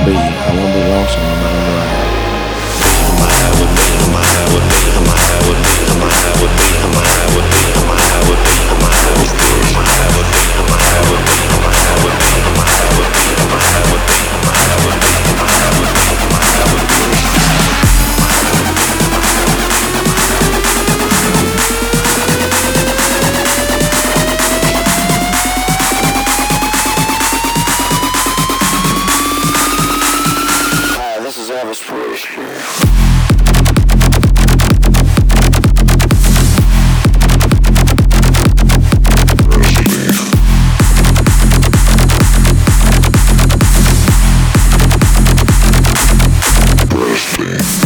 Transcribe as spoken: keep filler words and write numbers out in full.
be. I won't be lonesome no matter where I am. Come on, have with me, come on, have with me, come on, have with me, come on, have with me, come on, have with me, come on, have with me, come on, have with me, come on, have with me, come on, have with me, come on, have with me, come on, have with me, come on, have with me, come on, have with me, come on, have with me, come on, have with me. Hi, this is Elvis Presley. Presley.